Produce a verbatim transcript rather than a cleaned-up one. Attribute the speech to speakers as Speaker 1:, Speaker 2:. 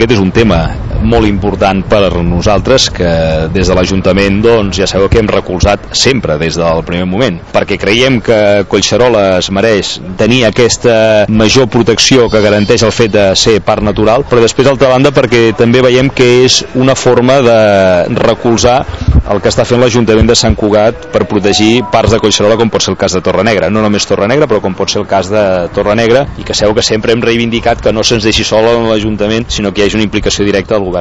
Speaker 1: Aquest és un tema molt important per a nosaltres, que des de l'Ajuntament doncs, ja sabeu que hem recolzat sempre des del primer moment, perquè creiem que Collserola es mereix tenir aquesta major protecció que garanteix el fet de ser parc natural, però després d'altra banda perquè també veiem que és una forma de recolzar el que està fent l'Ajuntament de Sant Cugat per protegir parts de Collserola, com pot ser el cas de Torrenegra, no només Torrenegra, però com pot ser el cas de Torrenegra, i que sabeu que sempre hem reivindicat que no se'ns deixi sol en l'Ajuntament, sinó que hi hagi una implicació directa del govern.